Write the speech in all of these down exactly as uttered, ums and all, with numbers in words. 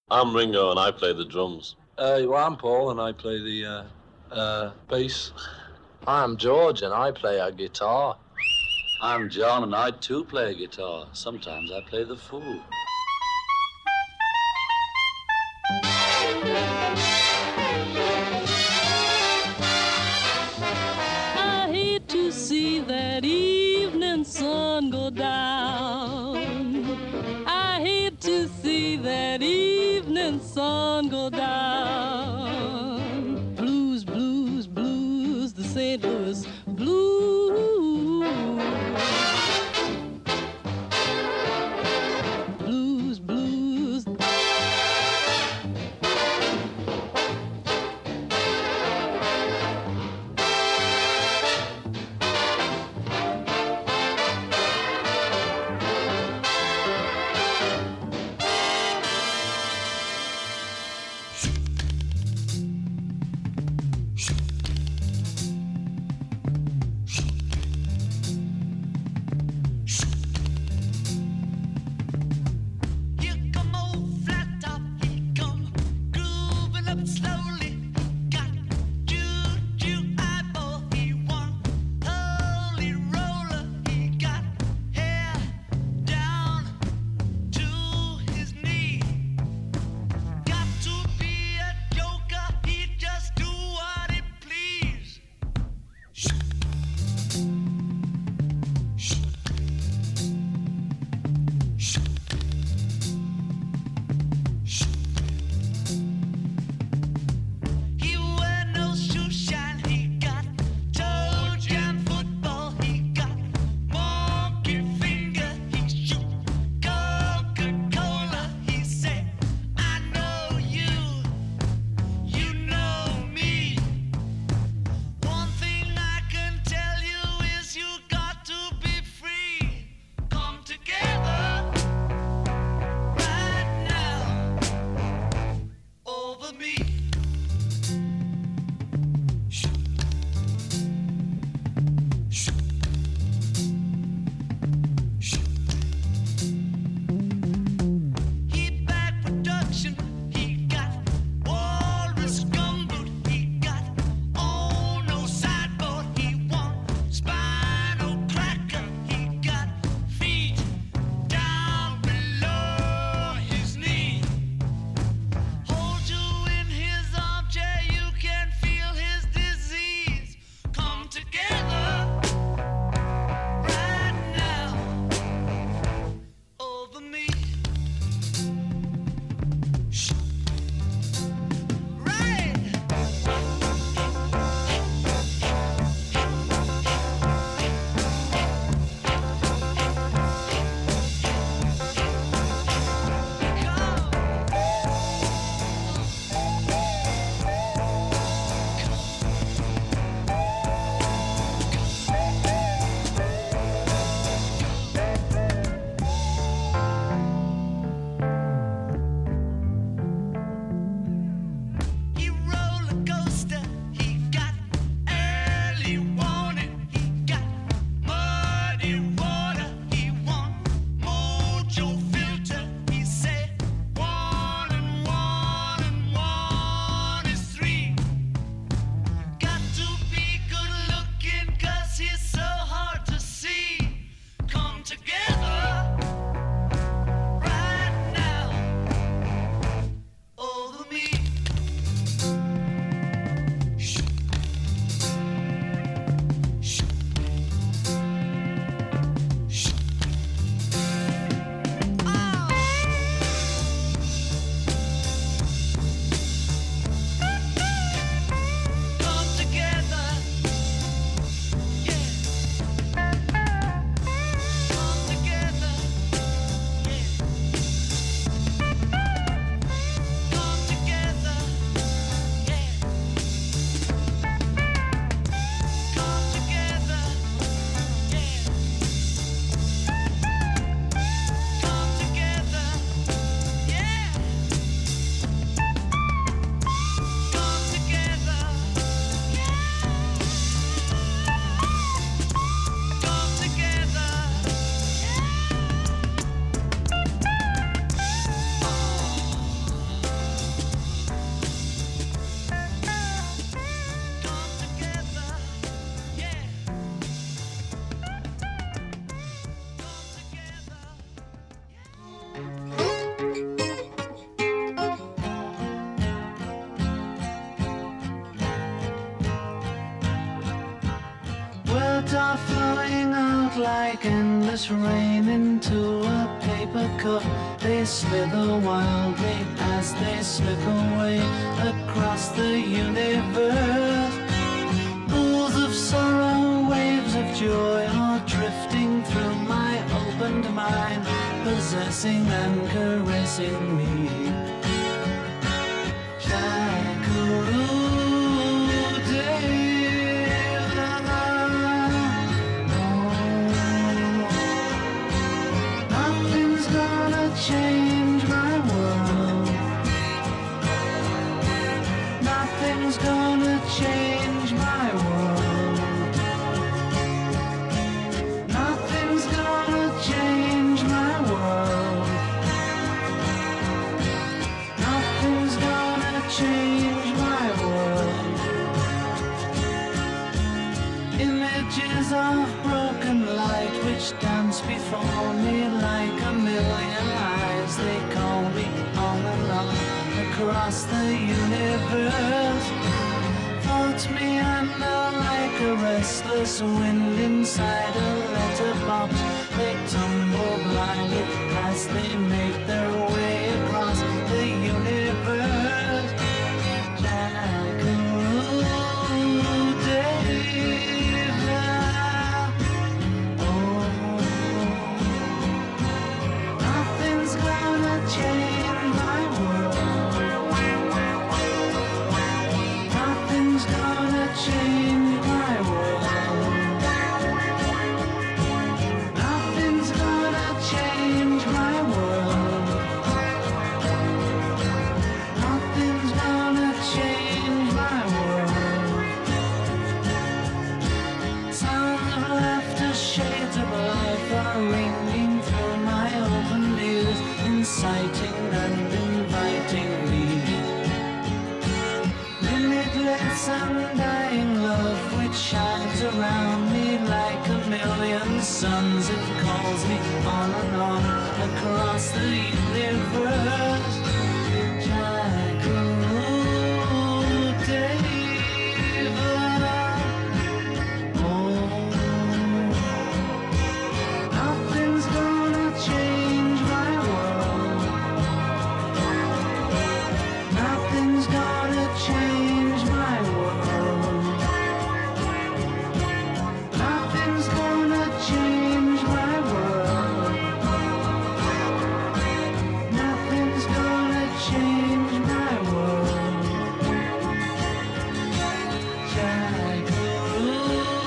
I'm Ringo and I play the drums. Uh, well, I'm Paul and I play the uh, uh, bass. I'm George and I play a guitar. I'm John and I too play a guitar. Sometimes I play the fool. I hate to see that evening sun go down. I hate to see that evening sun go down. Blues, blues, blues, the Saint Louis blues. Blues, blues. words are flowing out like endless rain into a paper cup. They slither wildly as they slip away across the universe. Pools of sorrow, waves of joy are drifting through my opened mind, possessing and caressing me. Change my world. Nothing's gonna change my world. Nothing's gonna change my world. Nothing's gonna change my world. Images of broken light which dance before me like a million eyes. They call me on and on across the universe. Float me under like a restless wind inside a letterbox. They tumble blindly as they make their way across the universe. Jackaroo Dave. Oh, nothing's gonna change my world. Nothing's gonna change my world. Nothing's gonna change my world. Nothing's gonna change my world. Sounds of laughter, shades of life are ringing through my open ears, inciting and inviting me. Limitless undying love which shines around me like a million suns. It calls me on and on across the universe. Jackaroo Dave. Oh, nothing's gonna change my world. Nothing's gonna change my world. Nothing's gonna change my world. Nothing's gonna change my world. Jackaroo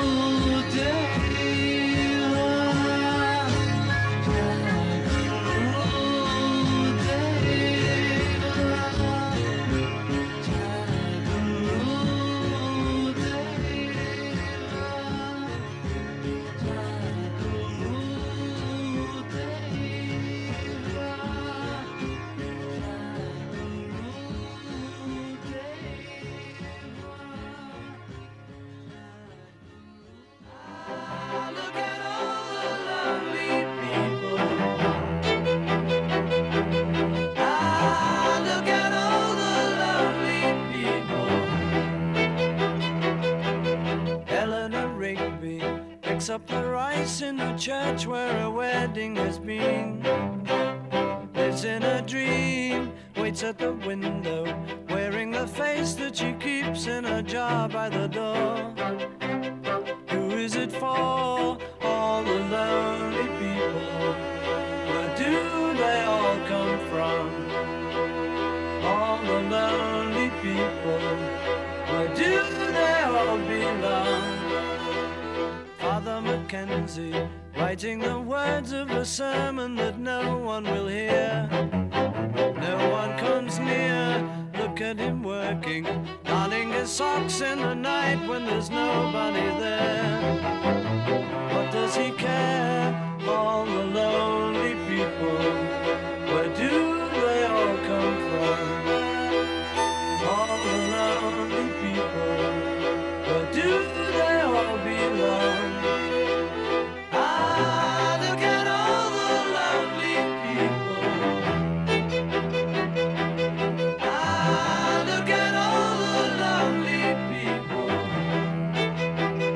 Dave. Jackaroo Dave. Jackaroo Look at all the lovely people. Ah, look at all the lovely people. Eleanor Rigby picks up the rice in the church where a wedding has been. Lives in a dream, waits at the window, wearing the face that she keeps in a jar by the door. Who is it for? All the lonely people. Where do they all come from? All the lonely people. Where do they all belong? Father Mackenzie, writing the words of a sermon that no one will hear. No one comes near. Look at him working, darning his socks in the night when there's nobody there. What does he care? All the lonely people. Where do they all come from? All the lonely people. Where do they all belong? Ah, look at all the lonely people. Ah, look at all the lonely people.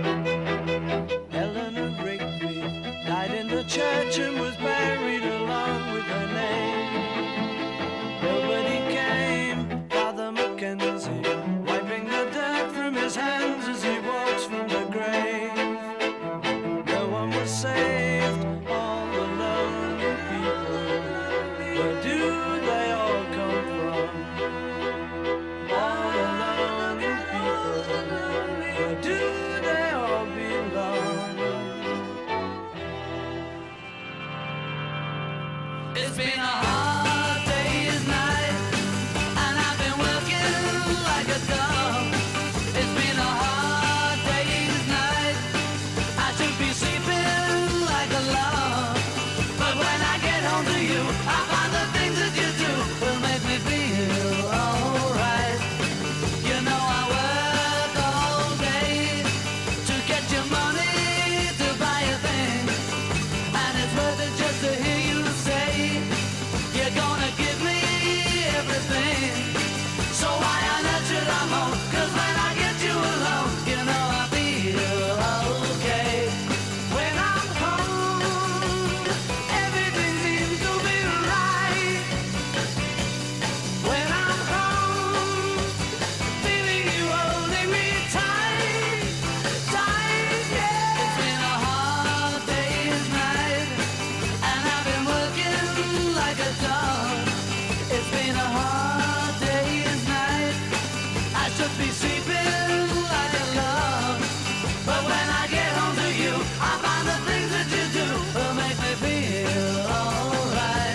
a hard day's night. I should be sleeping like a love, but when I get home to you, I find the things that you do will make me feel alright.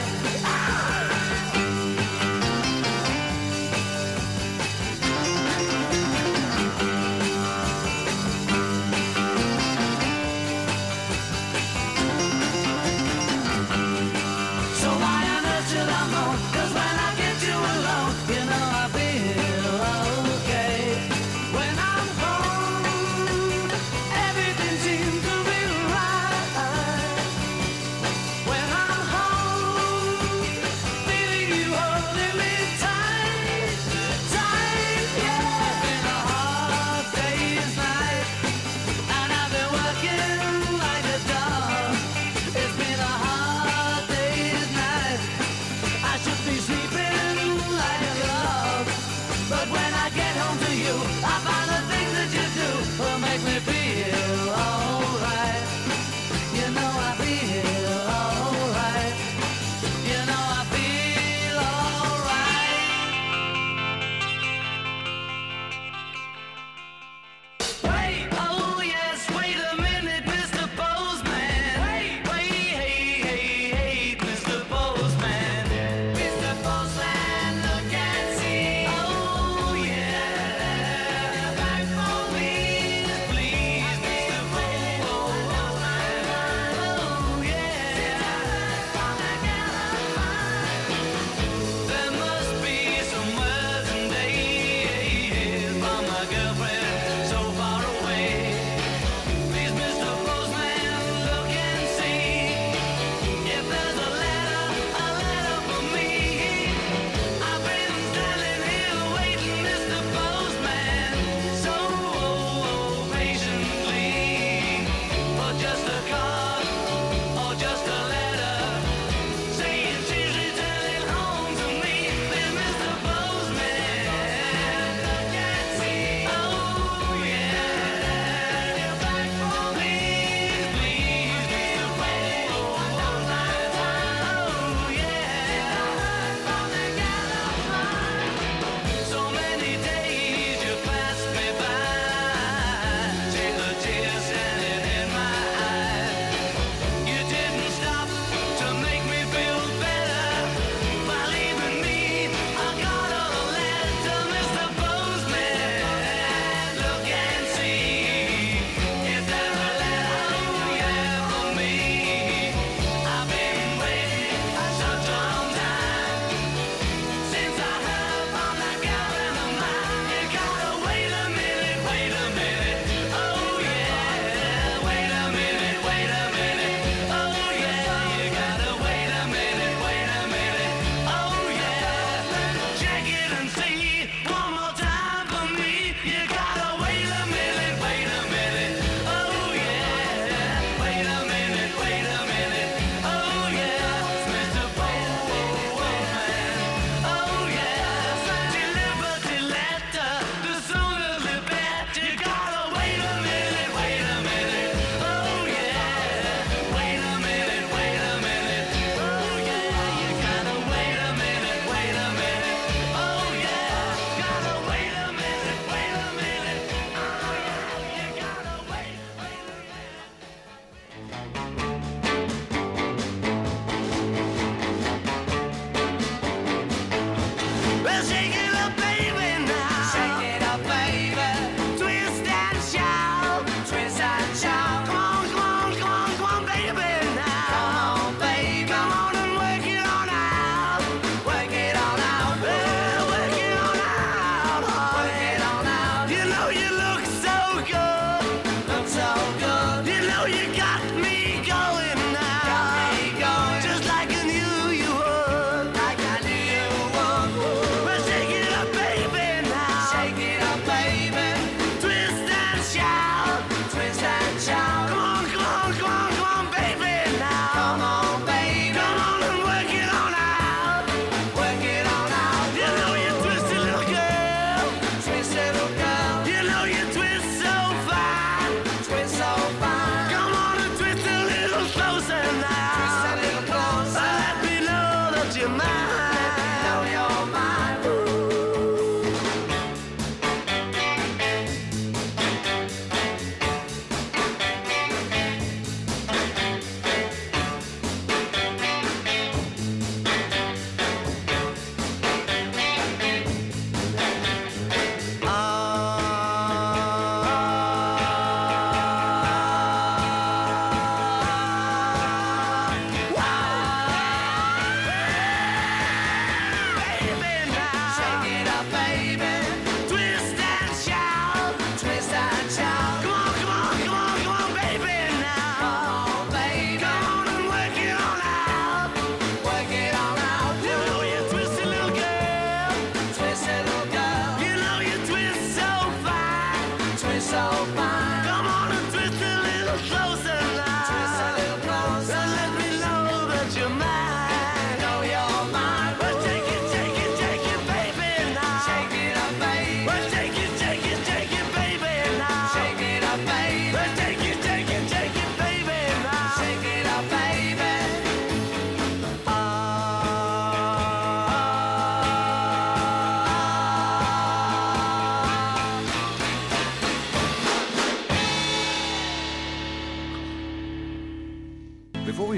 So why on earth should I moan? 'Cause when I get you alone, you know I feel okay. When I'm home, everything seems to be right. When I'm home, feeling you holding me tight, tight, yeah. It's been a hard day's night, and I've been working like a dog. It's been a hard day's night. I should be sleeping like a love, but when I get home to you, I find the things that you do will make me feel alright. You know I feel alright. You know I feel alright. Wait, oh yes, wait a minute, Mister Postman. Wait, wait, hey, hey, hey, Mister Postman. Mister Postman, look and see. Oh yeah, back for me, please, Mister Postman. Oh yeah, there must be some words and days from my girlfriend so far away. Please, Mister Postman, look and see if there's a letter, a letter for me. I've been standing here waiting, Mister Postman, so patiently for just a card or just a letter saying she's returning home to me. Please, Mister Postman, look and see. Oh yeah, back for me, please, Mister Postman. Oh yeah, so many days you passed me by, see the tears standing in my eyes. You didn't stop to make me feel better by leaving me. I got a letter, Mister Postman. Look and see if there's a letter, oh yeah, for me. I've been waiting such a long time since I heard from that girl in the mine. You gotta wait a minute, wait a minute. Oh yeah, wait a minute, wait a minute. Oh yeah, you gotta wait a minute, wait a minute. Oh yeah, check it and see one more time for me. You gotta wait a minute, wait a minute. Oh yeah, wait a minute, wait a minute. Oh yeah, Mister Postman. Oh yeah, deliver the letter, the sooner the better. You gotta wait a minute, wait a minute. Oh yeah, wait a minute, wait a minute. Oh yeah, you gotta wait a minute, wait a minute. Oh yeah, gotta wait a minute, wait a minute. Oh yeah, you gotta wait, wait a minute. Well, shake it up, baby, now. Shake it up, baby. Twist and shout. Twist and shout. Come on, come on, come on, come on, baby, now. Come on, baby. Come on and work it on out. Work it on out. Well, work it on out. Work it on out. You know you look so good. Look so good. You know you got me going now. Got me going. Just like I knew you would. Like I knew you would. Well, shake it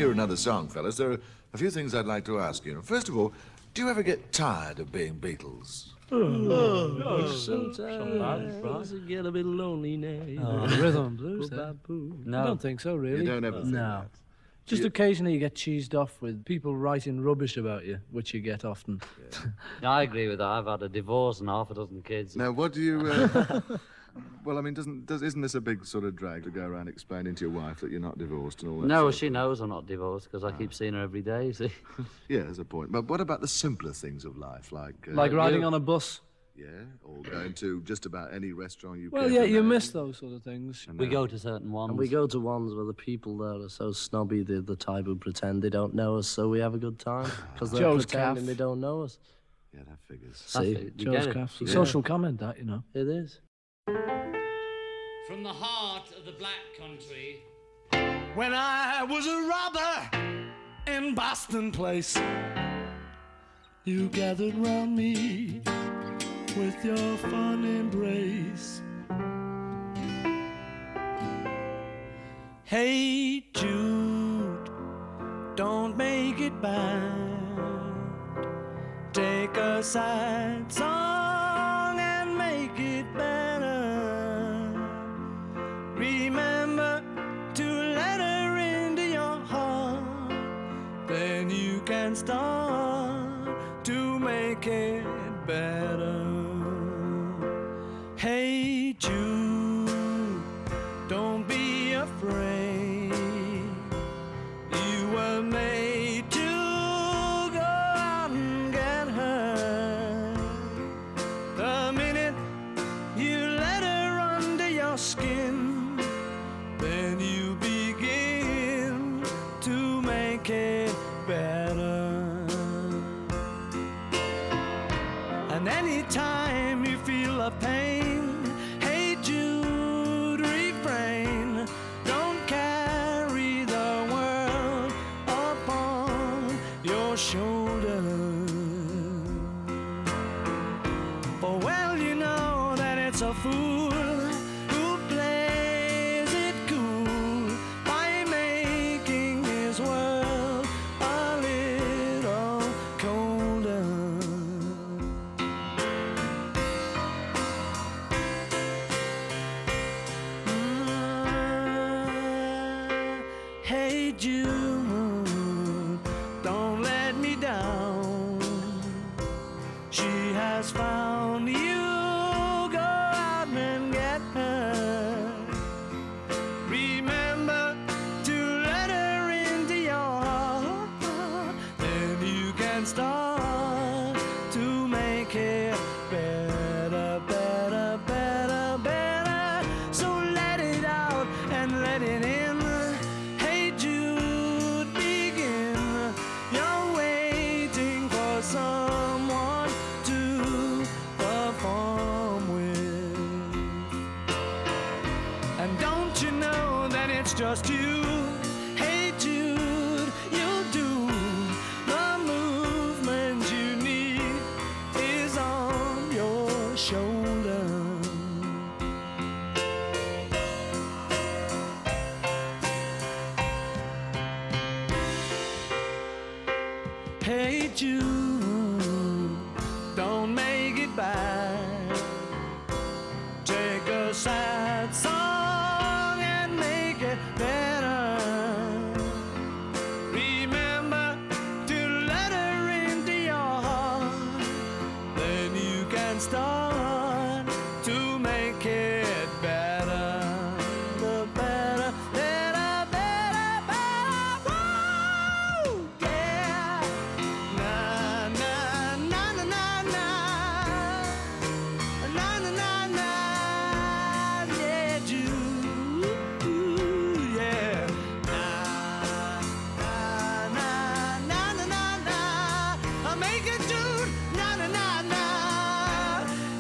hear another song, fellas, there are a few things I'd like to ask you. First of all, do you ever get tired of being Beatles? Oh, Sometimes it get a bit lonely now. Oh, rhythm and blues, then. No. I don't think so, really. You don't ever think No. that? Just You- occasionally you get cheesed off with people writing rubbish about you, which you get often. Yeah, I agree with that. I've had a divorce and half a dozen kids. Now, what do you... Uh, well, I mean, doesn't, does, isn't this a big sort of drag to go around explaining to your wife that you're not divorced and all that? No, sort of she thing? knows I'm not divorced because I keep seeing her every day, you see. Yeah, there's a point. But what about the simpler things of life, like... Uh, Like riding you- on a bus. Yeah, or going to just about any restaurant you Well, care yeah, to you name. miss those sort of things. And We now- go to certain ones. And we go to ones where the people there are so snobby, they're the type who pretend they don't know us, so we have a good time. Because they're Joe's pretending calf. they don't know us. Yeah, that figures. That's See, it. You Joe's get it. calf. Yeah. Social comment, that, you know. it is. From the heart of the black country. When I was a robber in Boston Place, you gathered round me with your fun embrace. Hey Jude, don't make it bad. Take a sad song and make it better. Remember to let her into your heart, then you can start to make it better. Hey Jude, don't be afraid. You were made to go out and get her. The minute you let her under your skin, then you begin to make it better. And anytime you feel a pain, hey Jude, refrain. Don't carry the world upon your shoulders. For well you know that it's a fool who plays it cool by making his world a little colder. Mm, Hey Jude, don't let me down. She has found you, go out and get her. Remember to let her into your heart, then you can start to make it better, better, better, better. So let it out and let it in. Hey Jude, begin. You're waiting for someone to perform with. And don't you know that it's just you? Hey Jude, you'll do the movement you need is on your shoulder. Hey Jude, don't make it bad. Take a sad song and make it better. Remember to let her into your heart, then you can start to make it better. The better, better, better, better. Woo! Yeah. Na na na na na na. Na na na na. Yeah, Jude. Yeah. Na na na na na na na. I make it Jude. Na na na na.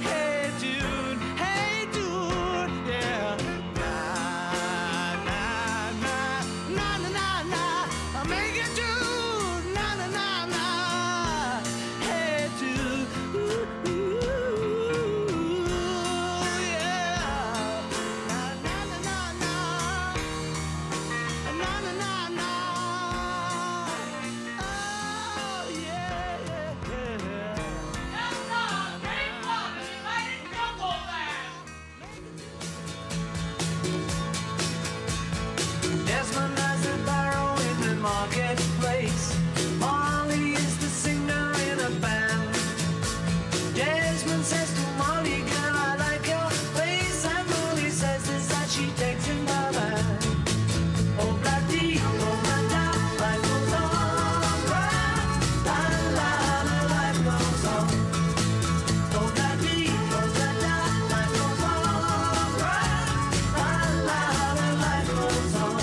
Desmond says to Molly, girl, I like your face, and Molly says this that she takes him by the hand. Oh, bloody, oh, bloody, life goes on, right? La, la, la, life goes on. Oh, bloody, oh, bloody, life goes on, right? La, la, la, life goes on.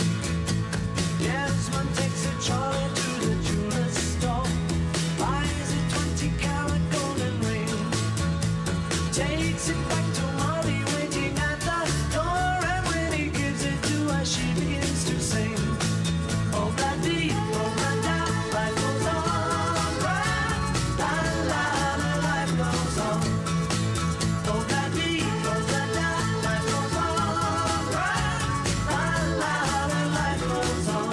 Desmond takes a Charlie to the jeweler's store, buys a twenty carat golden ring, takes it back to Molly waiting at the door, and when he gives it to her, she begins to sing. Oh, bloody, oh, bloody, life goes on, right? La, la, la, life goes on. Oh, bloody, oh, bloody, life goes on, right? La, la, la, life goes on.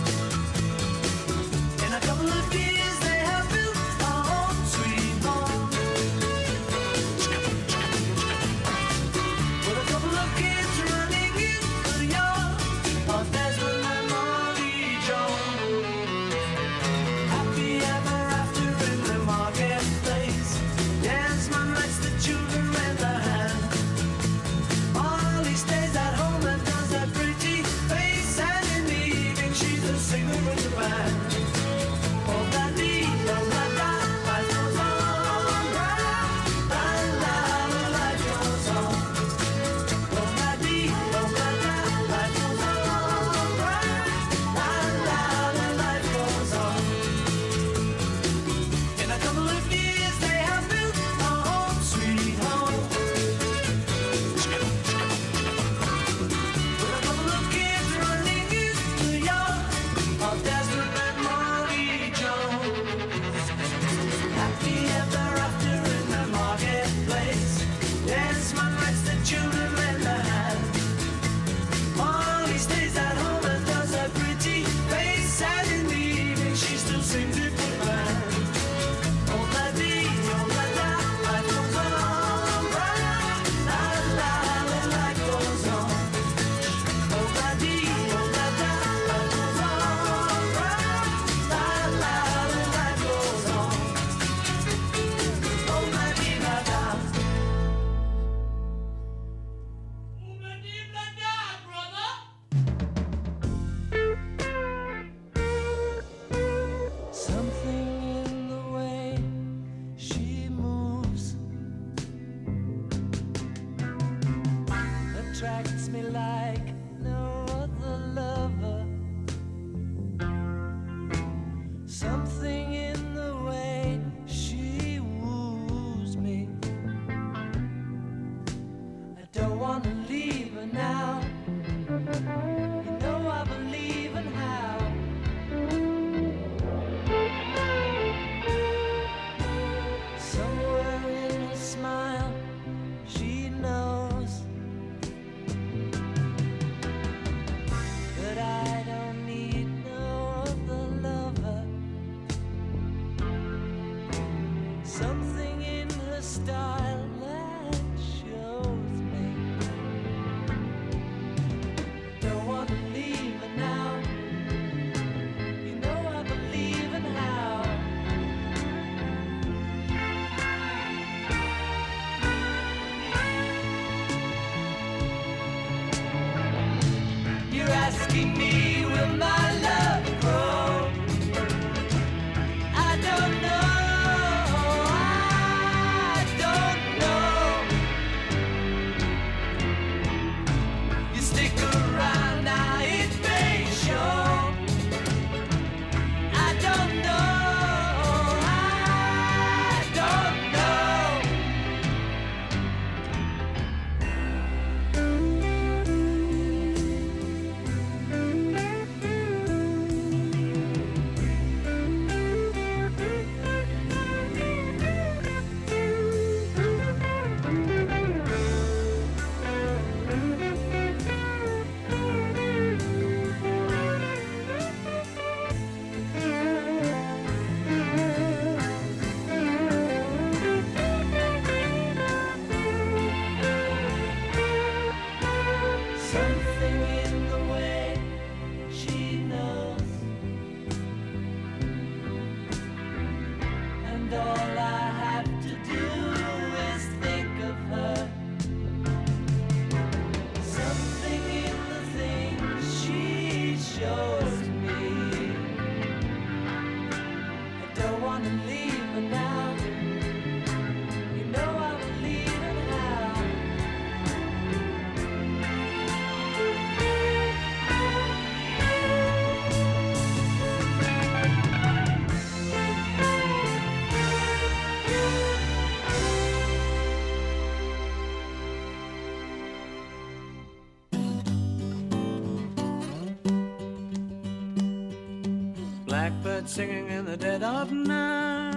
In a couple of years, they have built a home, sweet home, with a couple of kids running in the yard of Desmond and Molly Jones. Happy ever after in the marketplace. Desmond lets the children lend a hand. Molly stays at home and does that pretty face, and in the evening she's a singer in the band. Oh, bloody, oh, bloody, life goes on, right? La, la, la, life goes on. Oh, bloody, oh, bloody, life goes on, right? La, la, la, life goes on. In a couple of years, they have built a home, sweet home, with a couple of kids running in the yard of Desmond and Molly Jones. Happy ever after in the marketplace. Desmond lets the children lend a hand. Molly stays at home and does a pretty face, and in the evening she still sings it with the band. Oh, bloody, oh, bloody, life goes on, right? La, la, la, life goes on. Oh, bloody, oh, bloody, life goes on, right? La, la, la, life goes on. Oh, bloody, bloody. Something in the way she moves attracts me like no other lover. Something in the way she woos me. I don't want to leave her now. You know I believe in how. Somewhere in her smile, she knows that I don't need no other lover. Something in her style that shows me. Don't want to leave her now. You know I believe in how. You're asking me, will my love grow? I don't know, I don't know. You stick around now, it may show. I don't know, I don't know. Blackbird singing in the dead of night.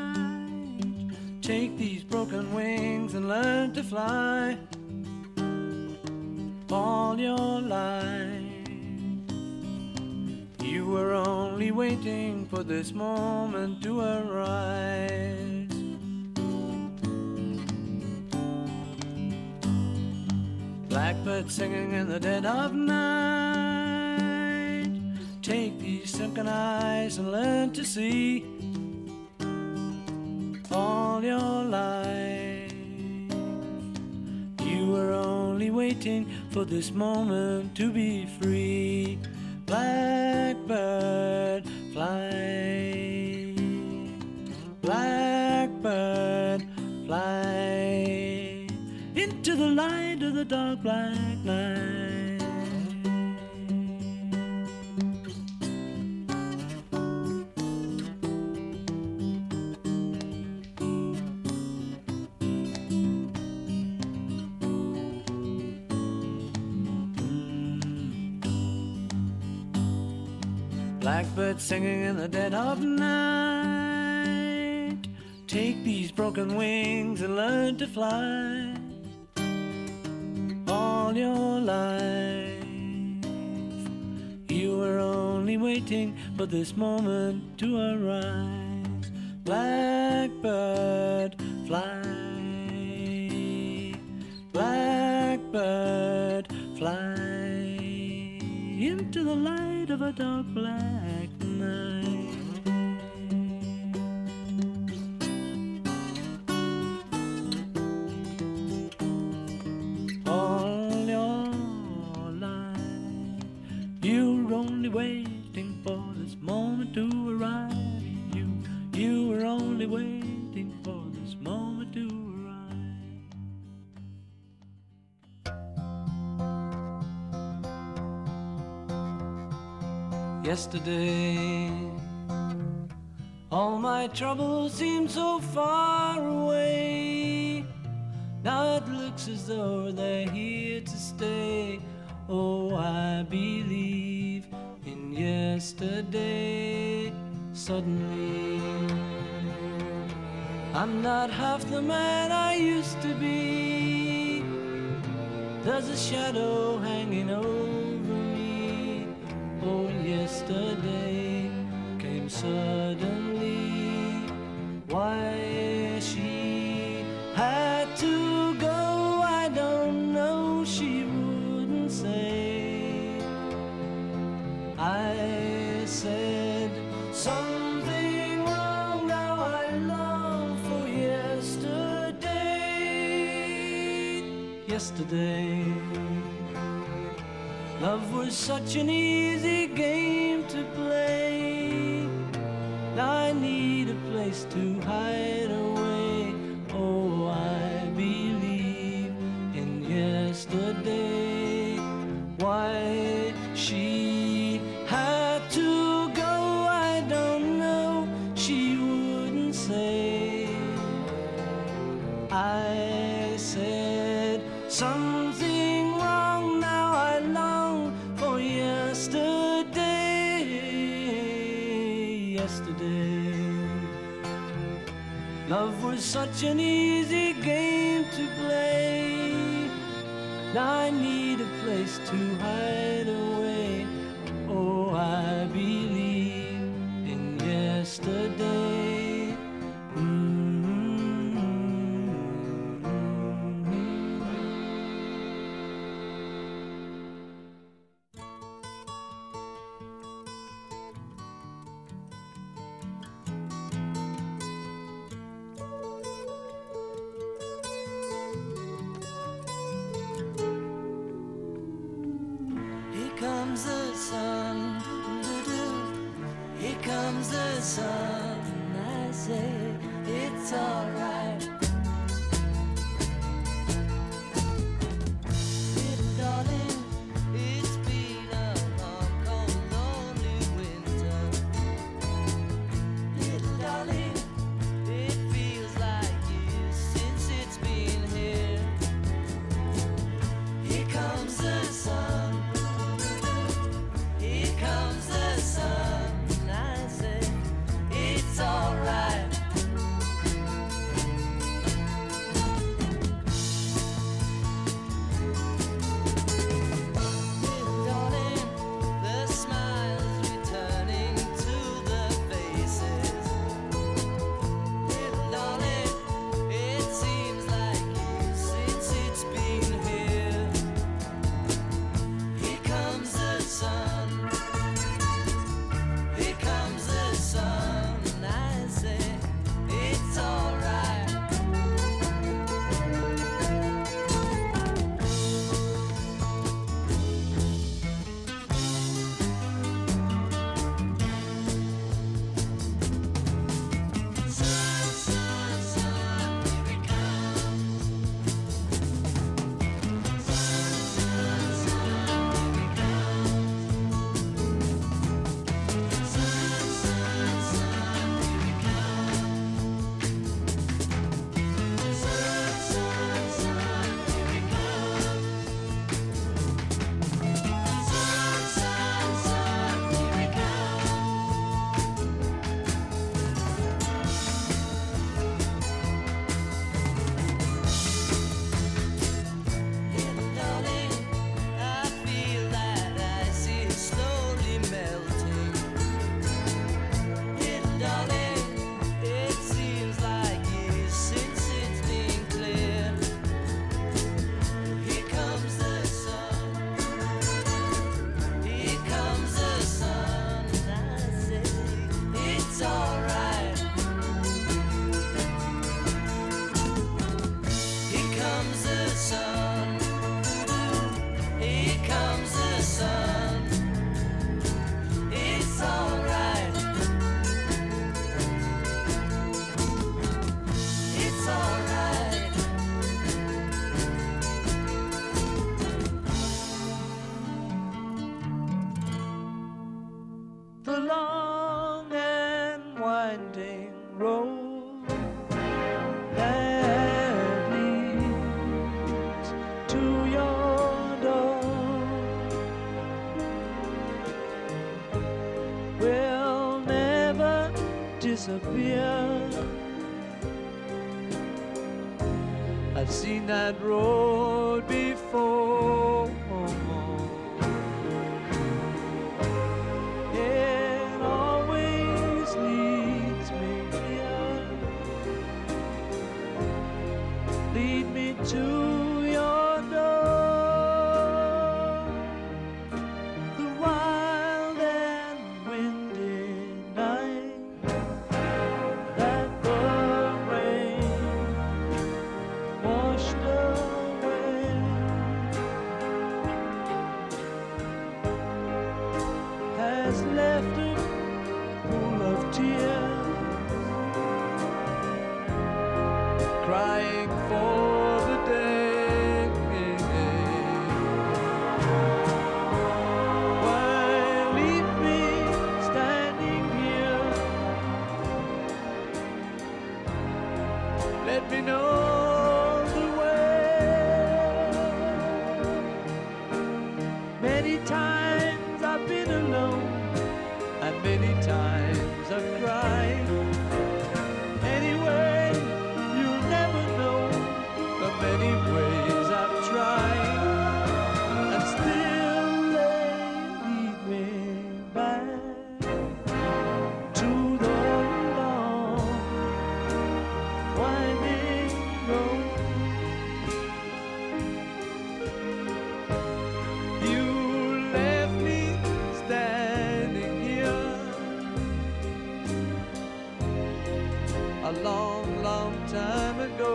Take these broken wings and learn to fly. All your life you were only waiting for this moment to arise. Blackbird singing in the dead of night. Take these sunken eyes and learn to see. All your life you were only waiting for this moment to be free. Blackbird fly, blackbird fly into the light of the dark black night. Blackbird singing in the dead of night. Take these broken wings and learn to fly. All your life you were only waiting for this moment to arise. Blackbird fly, blackbird fly into the light of a dark black night. All your life you're only waiting for this moment to arrive. You, you were only waiting for this moment to arrive. Yesterday, all my troubles seemed so far away. Now it looks as though they're here to stay. Oh, I believe in yesterday. Suddenly, I'm not half the man I used to be. There's a shadow hanging over me. Oh, yesterday came suddenly. Why she had to go, I don't know, she wouldn't say. I said something wrong, now I long for yesterday. Yesterday, love was such an easy game to play. Now I need a place to hide away. Oh, I believe in yesterday. Why she had to go, I don't know, she wouldn't say. I said something wrong, now I long for yesterday. Yesterday, love was such an easy game to play. Now I need a place to hide away. Oh, I believe in yesterday. Comes the sun, here comes the sun. I've seen that road before. It always leads me here. Lead me to your door. The wild and windy night that the rain washed away has left a pool of tears, crying for the day. Why leave me standing here? Let me know the way. Many times I've been alone, and many times I've cried. Anyway, you'll never know the many ways I've tried, and still they lead me back to the long, winding road. You left me standing here a long, long time ago.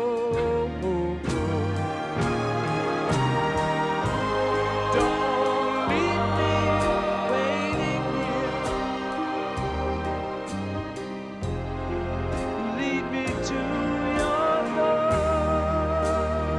Don't leave me waiting here. Lead me to your door.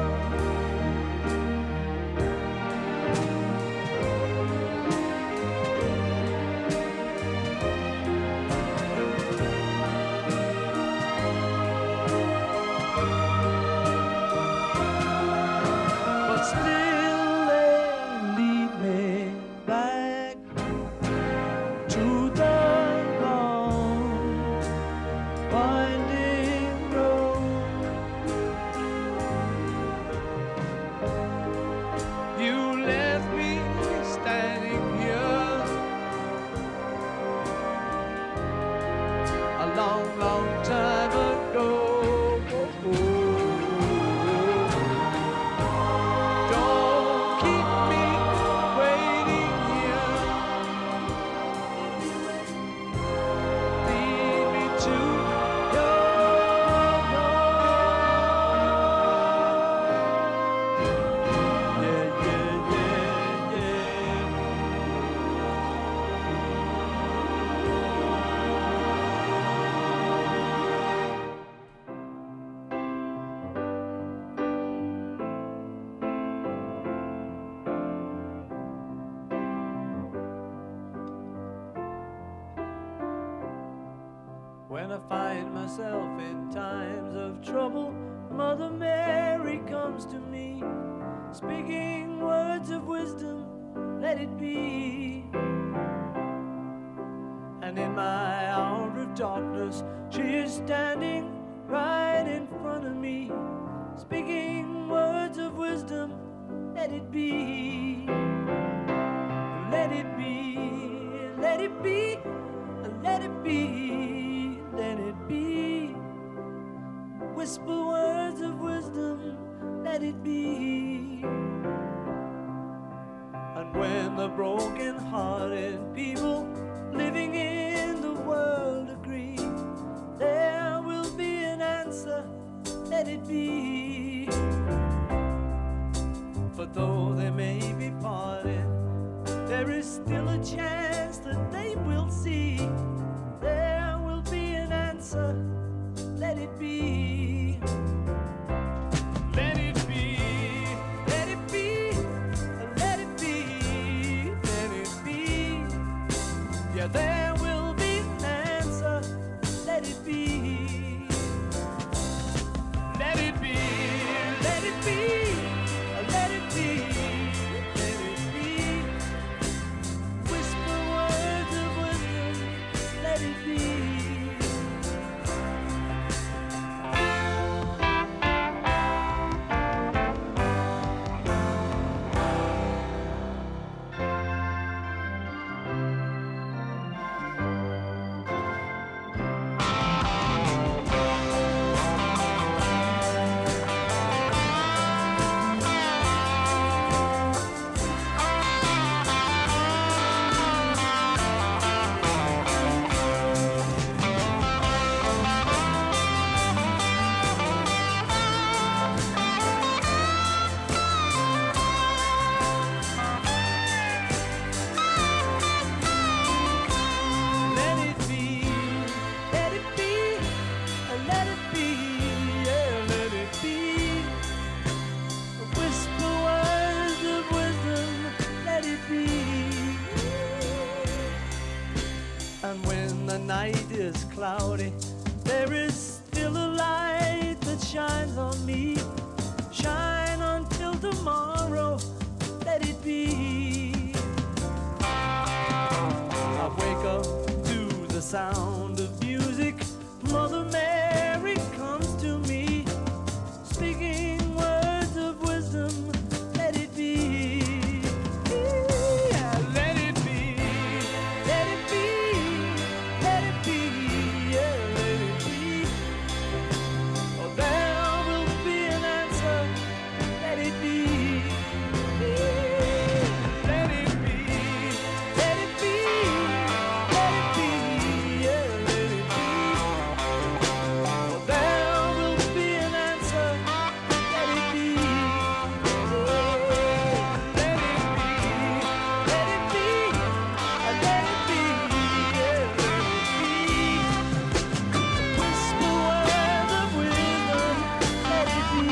But still they lead me back to the long, winding road. You left me standing here a long, long time ago. Don't keep me waiting here. Lead me to your door. Yeah, yeah, yeah, yeah. When I find myself in times of trouble, Mother Mary comes to me, speaking words of wisdom, let it be. And in my hour of darkness, she is standing right in front of me, speaking words of wisdom, let it be. Let it be, let it be, let it be, let it be. Whisper words of wisdom, let it be. And when the broken-hearted people living in the world agree, there will be an answer, let it be. For though they may be parted, there is still a chance that they will see. There will be an answer, let it be. Let it be, let it be, let it be, let it be. Yeah, there will be an answer, let it be. Let it be, let it be, let it be, let it be. Whisper words of wisdom, let it be. cloudy, there is still a light that shines on me. Shine until tomorrow, let it be. I wake up to the sound of music. Mother Mary comes to me, speaking words of wisdom. Let it be. Yeah, let it be. Let it be. Let it be. Yeah, let it be. Oh, there will be an answer. Let it be. Let it be. Let it be. Let it be. Yeah, let it be. Oh, there will be an answer. Let it be. Let it be. Let it be. Let it be. Yeah, let it be. Whisper words of wisdom. Let it be.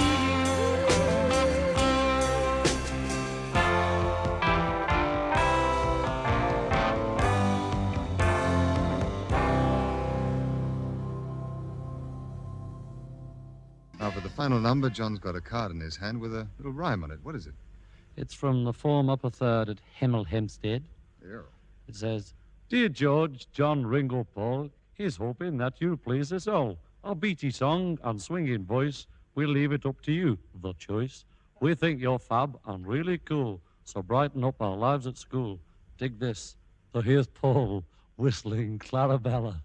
Now, for the final number, John's got a card in his hand with a little rhyme on it. What is it? It's from the form upper third at Hemel Hempstead. Yeah. It says, Dear George, John Ringle Paul, he's hoping that you'll please us all. Our beaty song and swinging voice, we'll leave it up to you, the choice. We think you're fab and really cool, so brighten up our lives at school. Dig this. So here's Paul whistling Clarabella.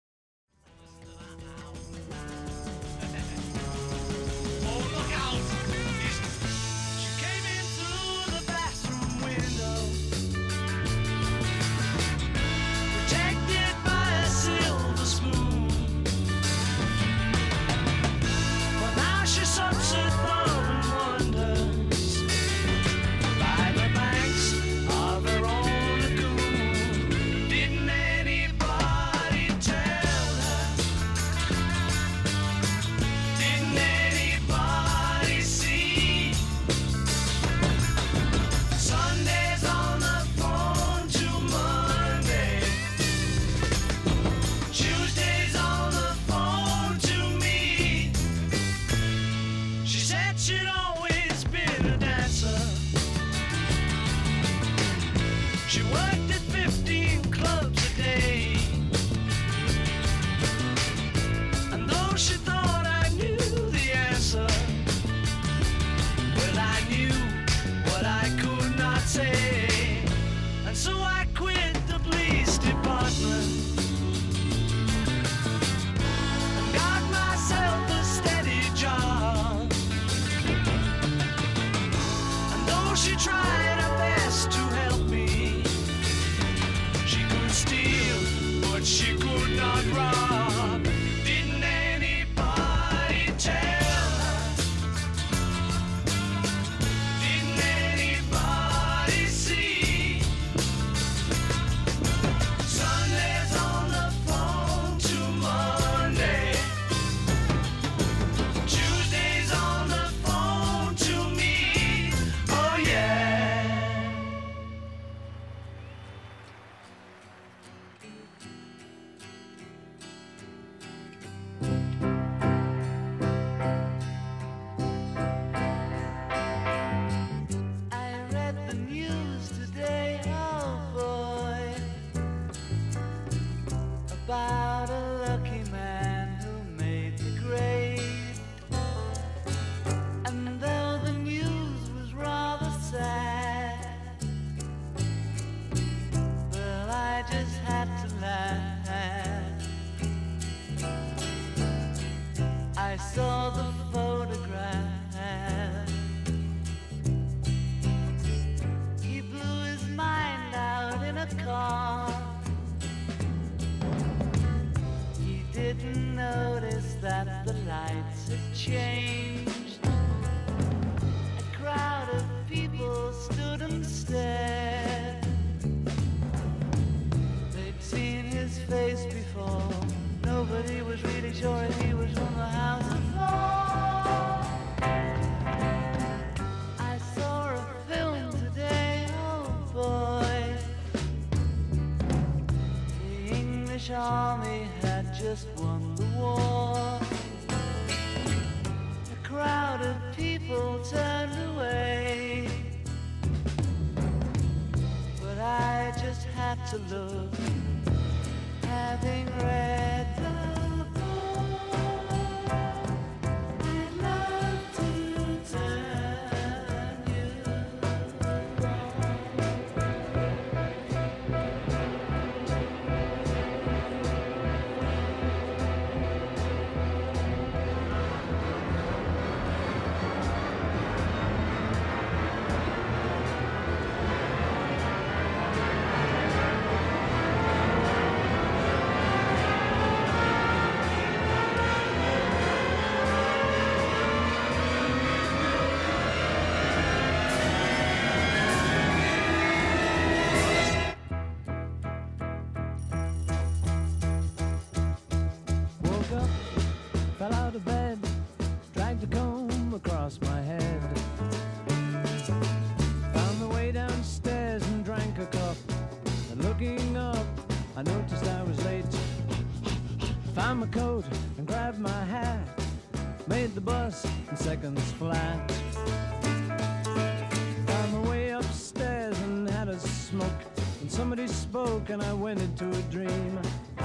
She came in through the bathroom window, protected by a silver spoon. But now she sucks her thumb and wonders by the banks of her own lagoon. Didn't anybody tell her? Didn't anybody see? Sundays on the phone to Monday, Tuesdays on the phone to me. She said she'd always been a dancer. She worked at fifteen clubs a day. And though she thought I knew the answer, well, I knew what I could not say. And so I quit the police department and got myself a steady job. And though she tried her best to help me, she could steal, but she could not rob. Didn't anybody tell her? Didn't anybody see? Sundays on the phone to Monday, Tuesdays on the phone to me. Oh yeah. I read the news today, oh boy, about a lucky man who made the grade. And though the news was rather sad, well, I just had to laugh. I saw the photograph. He blew his mind out in a car. He didn't notice that the lights had changed. A crowd of people stood and stared. They'd seen his face before. Nobody was really sure if he was from the house of law. I saw a film today, oh boy. The English army had just just won the war. A crowd of people turned away, but I just had to look, having read the my head. Found the way downstairs and drank a cup. And looking up, I noticed I was late. Found my coat and grabbed my hat. Made the bus in seconds flat. Found my way upstairs and had a smoke. And somebody spoke and I went into a dream.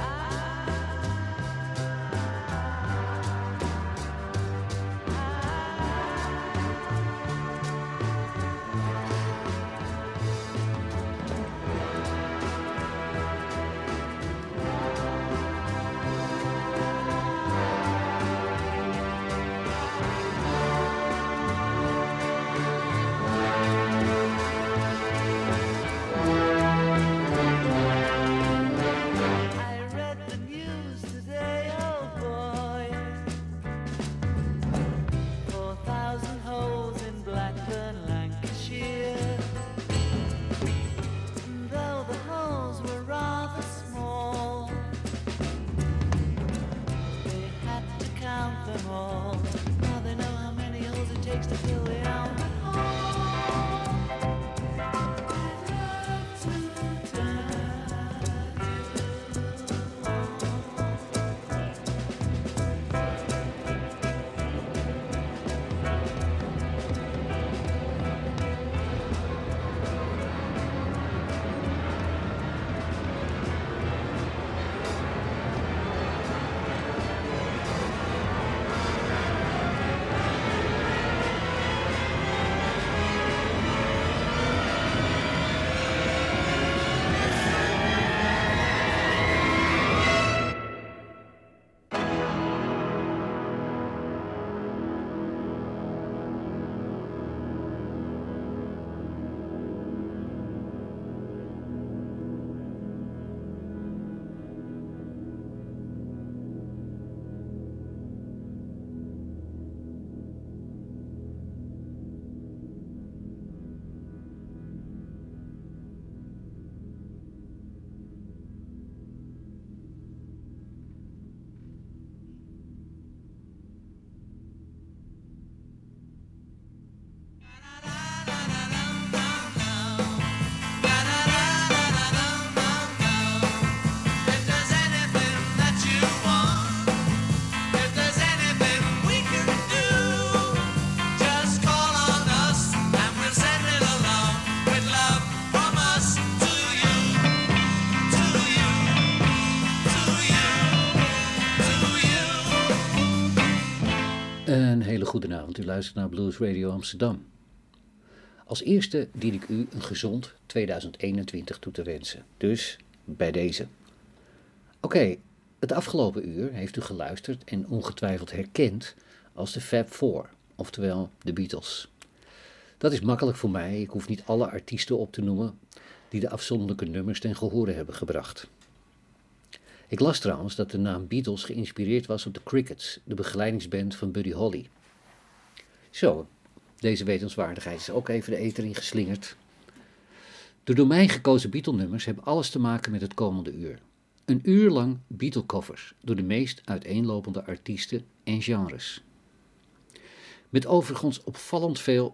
Een hele goede avond, u luistert naar Blues Radio Amsterdam. Als eerste dien ik u een gezond tweeduizend eenentwintig toe te wensen, dus bij deze. Oké, okay, het afgelopen uur heeft u geluisterd en ongetwijfeld herkend als de Fab Four, oftewel de Beatles. Dat is makkelijk voor mij, ik hoef niet alle artiesten op te noemen die de afzonderlijke nummers ten gehore hebben gebracht. Ik las trouwens dat de naam Beatles geïnspireerd was op de Crickets, de begeleidingsband van Buddy Holly. Zo, deze wetenswaardigheid is ook even de ether in geslingerd. De door mij gekozen Beatle-nummers hebben alles te maken met het komende uur. Een uur lang Beatle-covers door de meest uiteenlopende artiesten en genres. Met overigens opvallend veel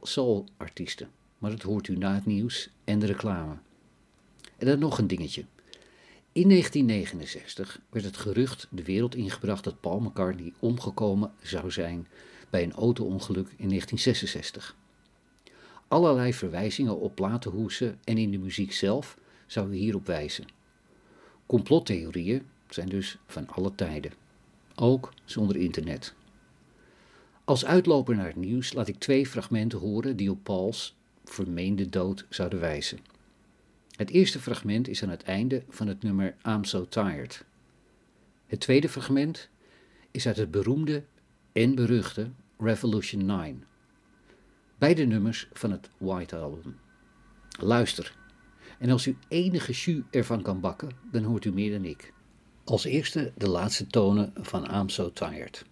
soul-artiesten, maar dat hoort u na het nieuws en de reclame. En dan nog een dingetje. In negentien negenenzestig werd het gerucht de wereld ingebracht dat Paul McCartney omgekomen zou zijn bij een auto-ongeluk in negentien zesenzestig. Allerlei verwijzingen op platenhoesen en in de muziek zelf zouden hierop wijzen. Complottheorieën zijn dus van alle tijden, ook zonder internet. Als uitloper naar het nieuws laat ik twee fragmenten horen die op Pauls vermeende dood zouden wijzen. Het eerste fragment is aan het einde van het nummer I'm So Tired. Het tweede fragment is uit het beroemde en beruchte Revolution negen. Beide nummers van het White Album. Luister, en als u enige jus ervan kan bakken, dan hoort u meer dan ik. Als eerste de laatste tonen van I'm So Tired.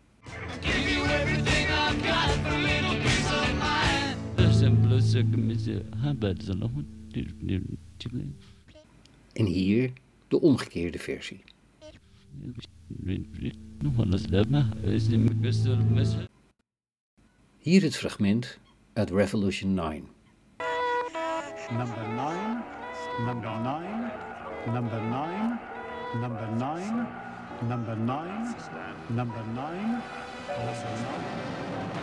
En hier de omgekeerde versie. Hier het fragment uit Revolution negen. Number nine, number nine, number nine, number nine, number nine, number nine, number nine.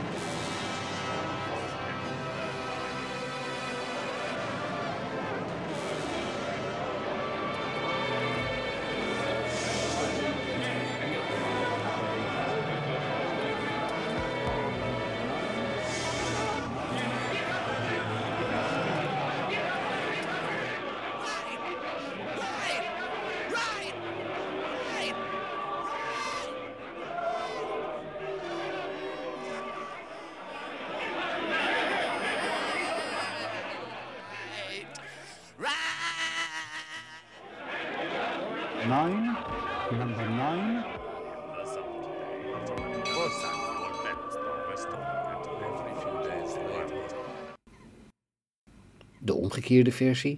Nine, number nine. De omgekeerde versie.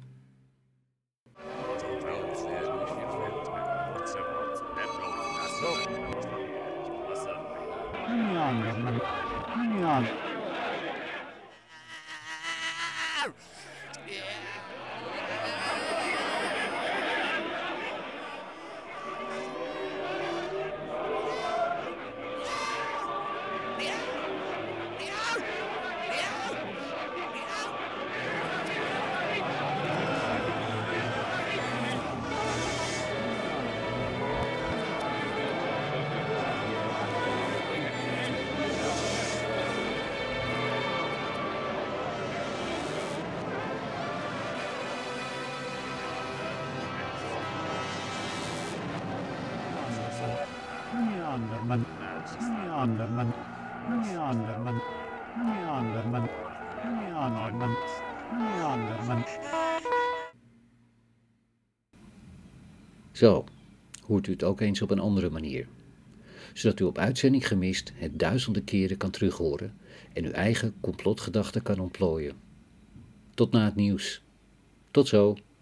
Neanderman, Neanderman, Neanderman, Neanderman, Neanderman, Neanderman. Zo, hoort u het ook eens op een andere manier. Zodat u op uitzending gemist het duizenden keren kan terughoren en uw eigen complotgedachten kan ontplooien. Tot na het nieuws. Tot zo.